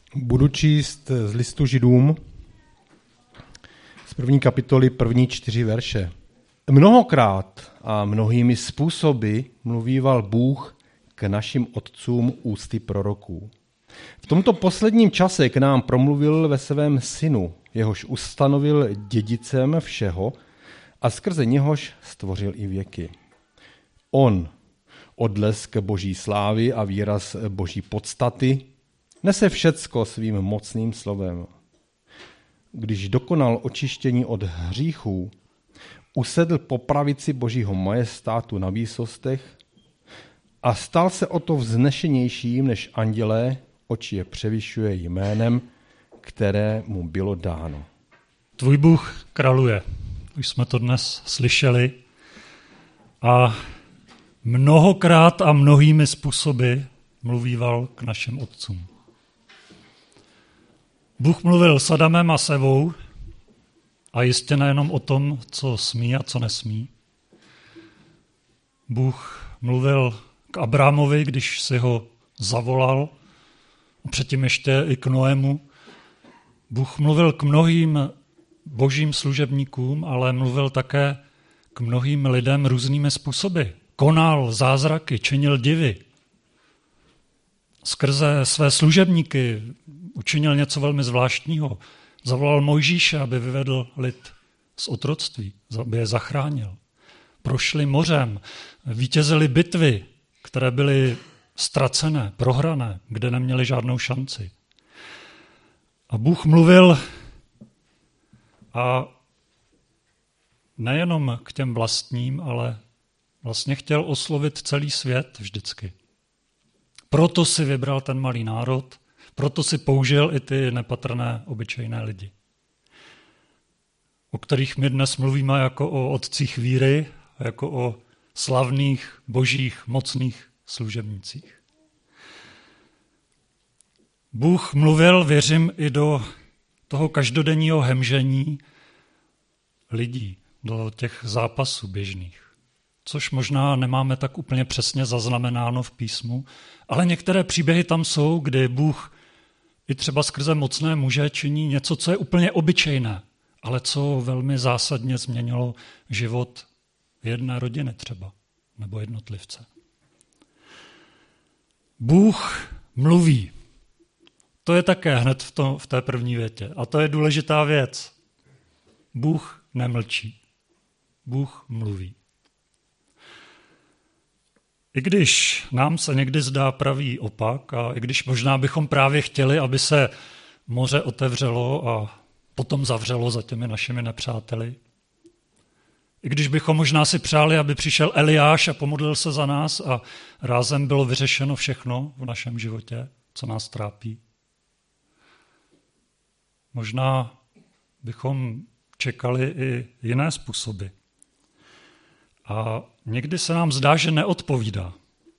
Budu číst z listu Židům z 1. kapitoly 1. 4 verše. Mnohokrát a mnohými způsoby mluvíval Bůh k našim otcům ústy proroků. V tomto posledním čase k nám promluvil ve svém synu, jehož ustanovil dědicem všeho a skrze něhož stvořil i věky. On, odlesk boží slávy a výraz boží podstaty, nese všecko svým mocným slovem. Když dokonal očištění od hříchů, usedl po pravici božího majestátu na výsostech a stal se o to vznešenějším než andělé, oč je převyšuje jménem, které mu bylo dáno. Tvůj Bůh králuje. Už jsme to dnes slyšeli. A mnohokrát a mnohými způsoby mluvíval k našim otcům. Bůh mluvil s Adamem a s Evou a jistě nejenom o tom, co smí a co nesmí. Bůh mluvil k Abrahamovi, když si ho zavolal, a předtím ještě i k Noému. Bůh mluvil k mnohým božím služebníkům, ale mluvil také k mnohým lidem různými způsoby. Konal zázraky, činil divy. Skrze své služebníky učinil něco velmi zvláštního. Zavolal Mojžíše, aby vyvedl lid z otroctví, aby je zachránil. Prošli mořem, vítězili bitvy, které byly ztracené, prohrané, kde neměli žádnou šanci. A Bůh mluvil a nejenom k těm vlastním, ale vlastně chtěl oslovit celý svět vždycky. Proto si vybral ten malý národ, proto si použil i ty nepatrné, obyčejné lidi, o kterých my dnes mluvíme jako o otcích víry, jako o slavných, božích, mocných služebnících. Bůh mluvil, věřím, i do toho každodenního hemžení lidí, do těch zápasů běžných. Což možná nemáme tak úplně přesně zaznamenáno v písmu, ale některé příběhy tam jsou, kdy Bůh i třeba skrze mocné muže činí něco, co je úplně obyčejné, ale co velmi zásadně změnilo život jedné rodiny třeba, nebo jednotlivce. Bůh mluví. To je také hned v té první větě. A to je důležitá věc. Bůh nemlčí. Bůh mluví. I když nám se někdy zdá pravý opak a i když možná bychom právě chtěli, aby se moře otevřelo a potom zavřelo za těmi našimi nepřáteli, i když bychom možná si přáli, aby přišel Eliáš a pomodlil se za nás a rázem bylo vyřešeno všechno v našem životě, co nás trápí. Možná bychom čekali i jiné způsoby. A někdy se nám zdá, že neodpovídá.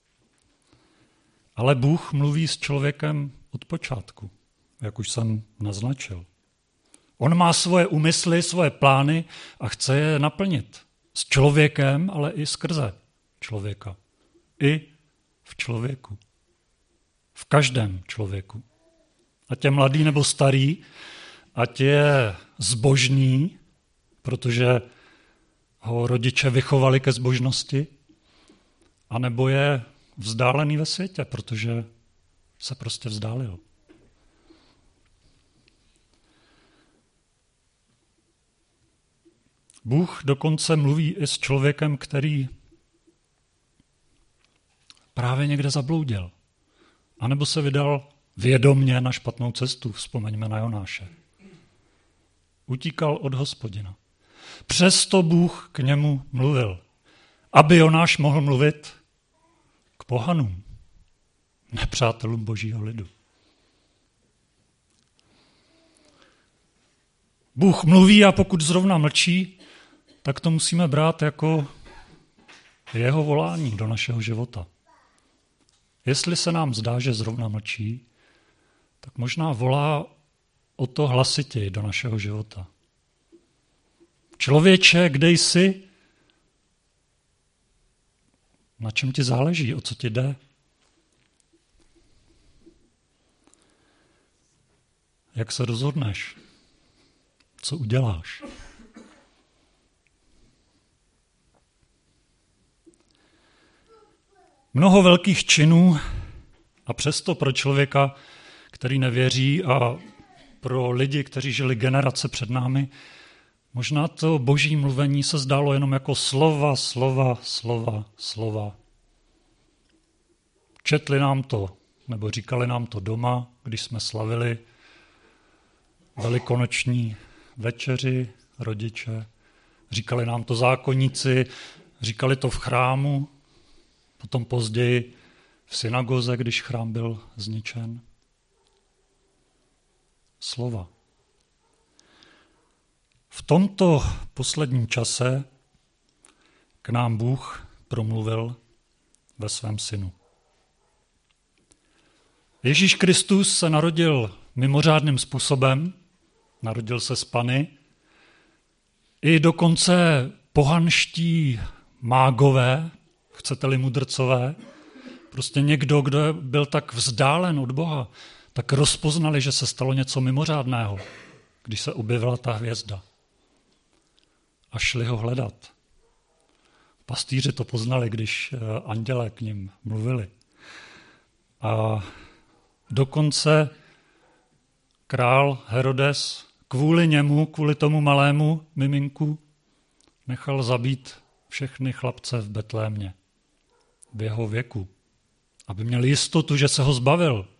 Ale Bůh mluví s člověkem od počátku, jak už jsem naznačil. On má svoje úmysly, svoje plány a chce je naplnit. S člověkem, ale i skrze člověka. I v člověku. V každém člověku. Ať je mladý nebo starý, ať je zbožný, protože ho rodiče vychovali ke zbožnosti, anebo je vzdálený ve světě, protože se prostě vzdálil. Bůh dokonce mluví i s člověkem, který právě někde zabloudil, anebo se vydal vědomně na špatnou cestu, vzpomeňme na Jonáše. Utíkal od Hospodina. Přesto Bůh k němu mluvil, aby Jonáš mohl mluvit k pohanům, nepřátelům božího lidu. Bůh mluví a pokud zrovna mlčí, tak to musíme brát jako jeho volání do našeho života. Jestli se nám zdá, že zrovna mlčí, tak možná volá o to hlasitěji do našeho života. Člověče, kde jsi? Na čem ti záleží? O co ti jde? jak se rozhodneš, co uděláš. Mnoho velkých činů a přesto pro člověka, který nevěří, a pro lidi, kteří žili generace před námi, možná to boží mluvení se zdálo jenom jako slova. Četli nám to, nebo říkali nám to doma, když jsme slavili velikonoční večeři, rodiče. Říkali nám to zákonníci, říkali to v chrámu, potom později v synagoze, když chrám byl zničen. Slova. V tomto posledním čase k nám Bůh promluvil ve svém synu. Ježíš Kristus se narodil mimořádným způsobem, narodil se z Panny, i dokonce pohanští mágové, chcete-li mudrcové, prostě někdo, kdo byl tak vzdálen od Boha, tak rozpoznali, že se stalo něco mimořádného, když se objevila ta hvězda. A šli ho hledat. Pastýři to poznali, když andělé k nim mluvili. A dokonce král Herodes kvůli němu, kvůli tomu malému miminku, nechal zabít všechny chlapce v Betlémě v jeho věku, aby měl jistotu, že se ho zbavil.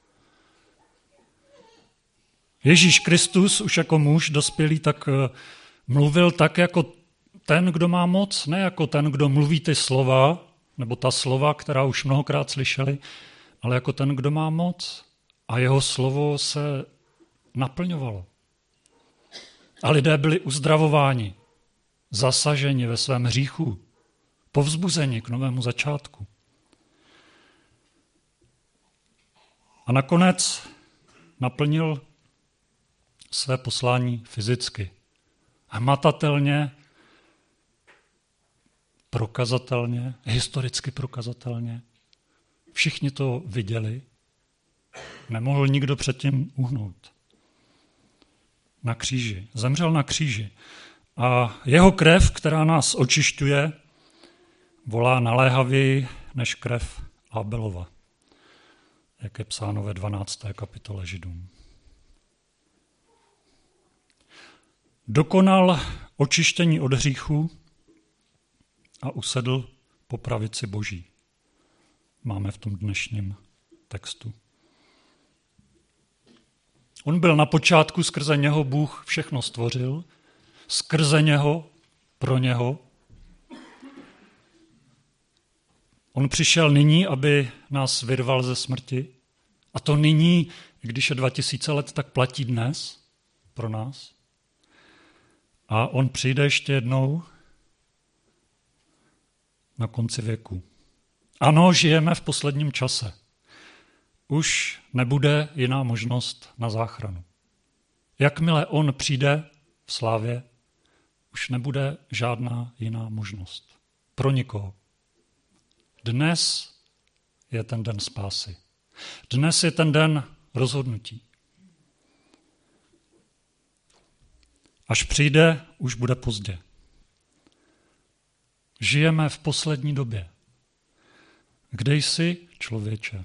Ježíš Kristus už jako muž dospělý tak mluvil tak jako ten, kdo má moc, ne jako ten, kdo mluví ty slova, nebo ta slova, která už mnohokrát slyšeli, ale jako ten, kdo má moc. A jeho slovo se naplňovalo. A lidé byli uzdravováni, zasaženi ve svém hříchu, povzbuzeni k novému začátku. A nakonec naplnil své poslání fyzicky. Hmatatelně, prokazatelně, historicky prokazatelně. Všichni to viděli. Nemohl nikdo předtím uhnout. Na kříži. Zemřel na kříži. A jeho krev, která nás očišťuje, volá naléhavěji než krev Abelova, jak je psáno ve 12. kapitole Židům. Dokonal očištění od hříchu a usedl po pravici Boží. Máme v tom dnešním textu. On byl na počátku, skrze něho Bůh všechno stvořil, skrze něho, pro něho. On přišel nyní, aby nás vyrval ze smrti. A to nyní, když je 2000 let, tak platí dnes pro nás. A on přijde ještě jednou na konci věku. Ano, žijeme v posledním čase. Už nebude jiná možnost na záchranu. Jakmile on přijde v slávě, už nebude žádná jiná možnost. Pro nikoho. Dnes je ten den spásy. Dnes je ten den rozhodnutí. Až přijde, už bude pozdě. Žijeme v poslední době. Kde jsi, člověče?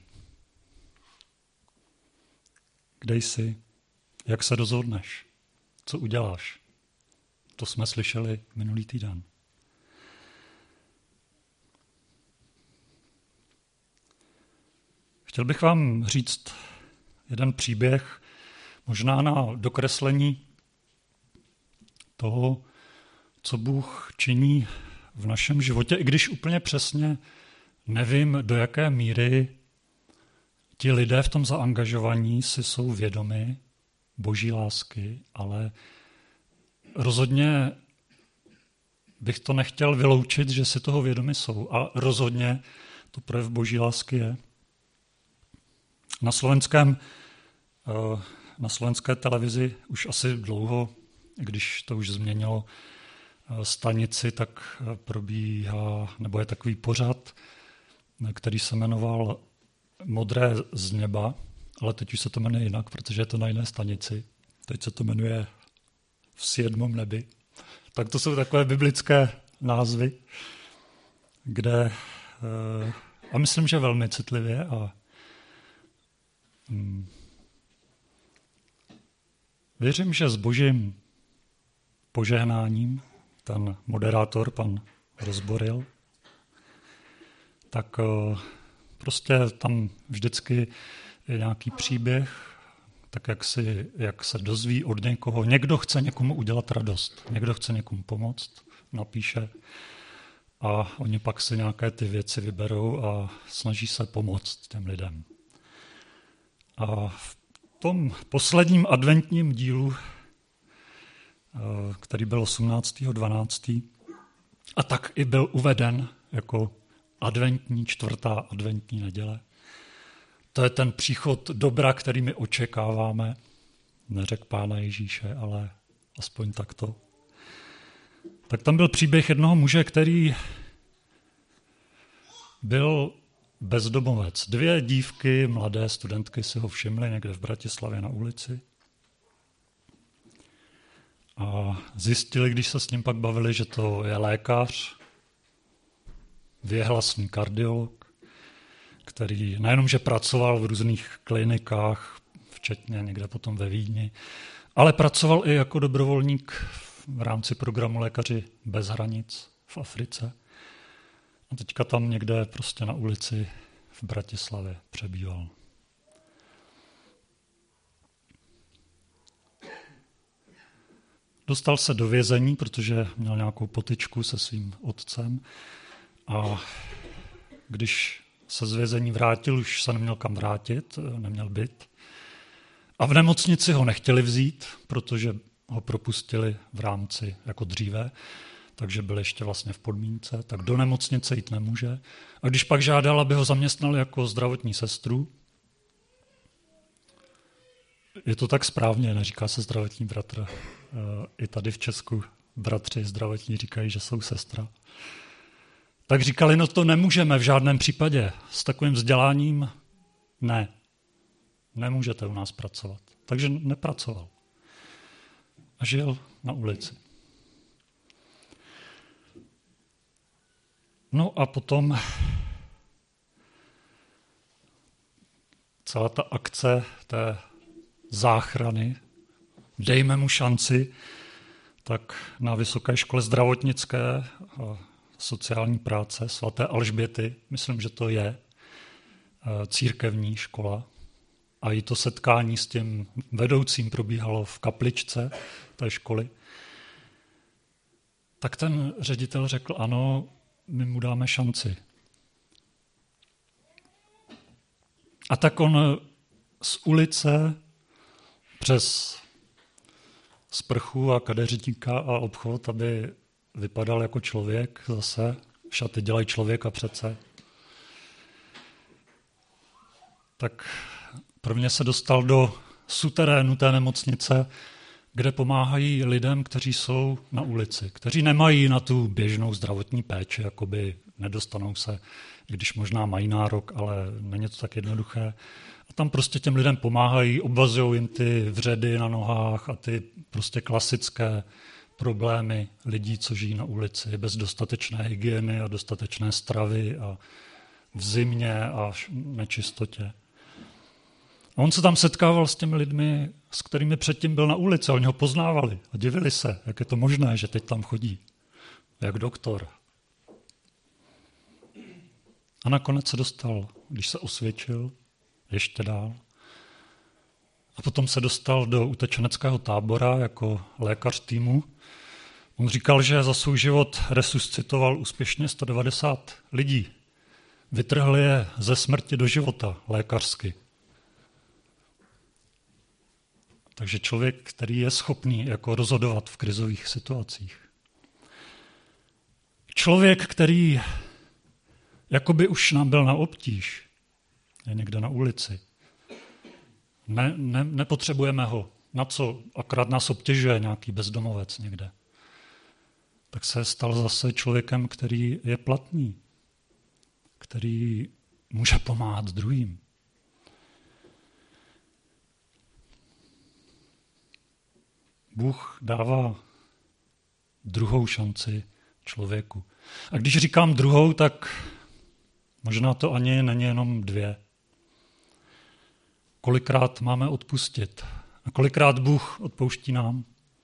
Kde jsi? Jak se rozhodneš? Co uděláš? To jsme slyšeli minulý týden. Chtěl bych vám říct jeden příběh, možná na dokreslení toho, co Bůh činí v našem životě, i když úplně přesně nevím, do jaké míry ti lidé v tom zaangažovaní si jsou vědomi Boží lásky, ale rozhodně bych to nechtěl vyloučit, že si toho vědomi jsou. A rozhodně to projev Boží lásky je. Na slovenské televizi už asi dlouho, když to už změnilo stanici, tak probíhá, nebo je takový pořad, který se jmenoval Modré z neba. ale teď už se to jmenuje jinak, protože je to na jiné stanici. Teď se to jmenuje V 7. nebi. Tak to jsou takové biblické názvy, kde, a myslím, že velmi citlivě a věřím, že s božím požehnáním ten moderátor, pan Rozboril, tak prostě tam vždycky je nějaký příběh, tak jak se dozví od někoho. Někdo chce někomu udělat radost, někdo chce někomu pomoct, napíše a oni pak si nějaké ty věci vyberou a snaží se pomoct těm lidem. A v tom posledním adventním dílu, který byl 18.12. a tak i byl uveden jako čtvrtá adventní neděle. To je ten příchod dobra, který my očekáváme. Neřekl Pána Ježíše, ale aspoň takto. Tak tam byl příběh jednoho muže, který byl bezdomovec. 2 dívky, mladé studentky si ho všimly někde v Bratislavě na ulici. A zjistili, když se s ním pak bavili, že to je lékař, věhlasný kardiolog, který nejenom, že pracoval v různých klinikách, včetně někde potom ve Vídni, ale pracoval i jako dobrovolník v rámci programu Lékaři bez hranic v Africe. A teďka tam někde prostě na ulici v Bratislavě přebýval. Dostal se do vězení, protože měl nějakou potyčku se svým otcem a když se z vězení vrátil, už se neměl kam vrátit, neměl byt. A v nemocnici ho nechtěli vzít, protože ho propustili v rámci jako dříve, takže byl ještě vlastně v podmínce, tak do nemocnice jít nemůže. A když pak žádal, aby ho zaměstnali jako zdravotní sestru, je to tak správně, neříká se zdravotní bratr. I tady v Česku bratři zdravotní říkají, že jsou sestra. Tak říkali, no to nemůžeme v žádném případě. S takovým vzděláním ne. Nemůžete u nás pracovat. Takže nepracoval. A žil na ulici. No a potom celá ta akce té záchrany, dejme mu šanci, tak na Vysoké škole zdravotnické a sociální práce svaté Alžběty, myslím, že to je církevní škola, a i to setkání s tím vedoucím probíhalo v kapličce té školy, tak ten ředitel řekl, ano, my mu dáme šanci. A tak on z ulice přes sprchu a kadeřníka a obchod, aby vypadal jako člověk zase, šaty dělají člověka přece, tak prvně se dostal do suterénu té nemocnice, kde pomáhají lidem, kteří jsou na ulici, kteří nemají na tu běžnou zdravotní péči, jakoby nedostanou se, když možná mají nárok, ale není to tak jednoduché. A tam prostě těm lidem pomáhají, obvazují jim ty vředy na nohách a ty prostě klasické problémy lidí, co žijí na ulici, bez dostatečné hygieny a dostatečné stravy a v zimě a nečistotě. A on se tam setkával s těmi lidmi, s kterými předtím byl na ulici, a oni ho poznávali a divili se, jak je to možné, že teď tam chodí, jak doktor. A nakonec se dostal, když se osvědčil, ještě dál. A potom se dostal do utečeneckého tábora jako lékař týmu. On říkal, že za svůj život resuscitoval úspěšně 190 lidí. Vytrhl je ze smrti do života lékařsky. Takže člověk, který je schopný jako rozhodovat v krizových situacích. Člověk, který jakoby už nám byl na obtíž, je někde na ulici. Nepotřebujeme ho. Na co? Akorát nás obtěžuje nějaký bezdomovec někde. Tak se stal zase člověkem, který je platný, který může pomáhat druhým. Bůh dává druhou šanci člověku. A když říkám druhou, tak možná to ani není jenom 2. Kolikrát máme odpustit? A kolikrát Bůh odpouští nám?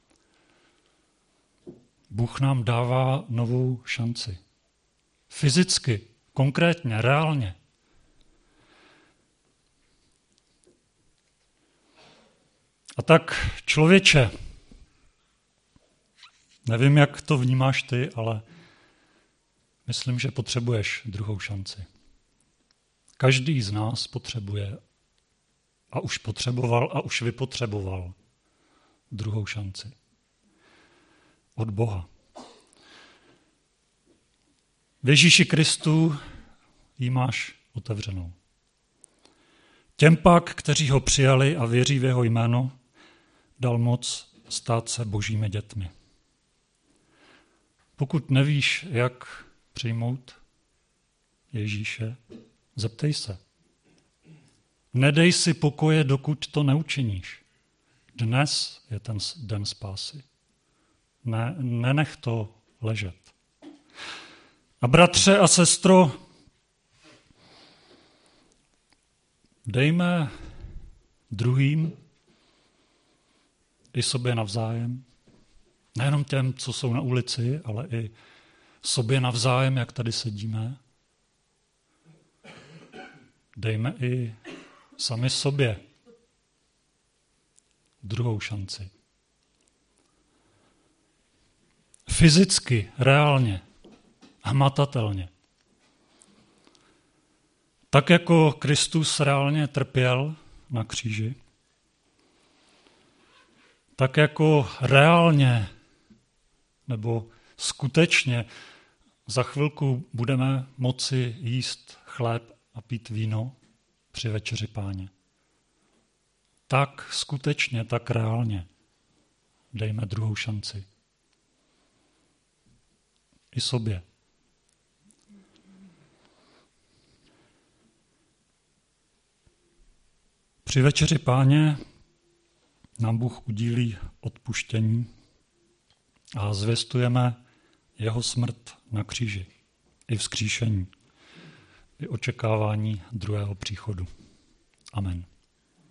Bůh nám dává novou šanci. Fyzicky, konkrétně, reálně. A tak, člověče, nevím, jak to vnímáš ty, ale myslím, že potřebuješ druhou šanci. Každý z nás potřebuje a už potřeboval a už vypotřeboval druhou šanci. Od Boha. V Ježíši Kristu ji máš otevřenou. Těm pak, kteří ho přijali a věří v jeho jméno, dal moc stát se božími dětmi. Pokud nevíš, jak přijmout Ježíše, zeptej se. Nedej si pokoje, dokud to neučiníš. Dnes je ten den spásy. Nenech to ležet. A bratře a sestro, dejme druhým i sobě navzájem, nejenom těm, co jsou na ulici, ale i sobě navzájem, jak tady sedíme. Dejme i sami sobě druhou šanci. Fyzicky, reálně, hmatatelně. Tak jako Kristus reálně trpěl na kříži, tak jako reálně nebo skutečně za chvilku budeme moci jíst chléb a pít víno při večeři Páně. Tak skutečně, tak reálně dejme druhou šanci. I sobě. Při večeři Páně nám Bůh udílí odpuštění a zvěstujeme jeho smrt na kříži, i vzkříšení, i očekávání druhého příchodu. Amen.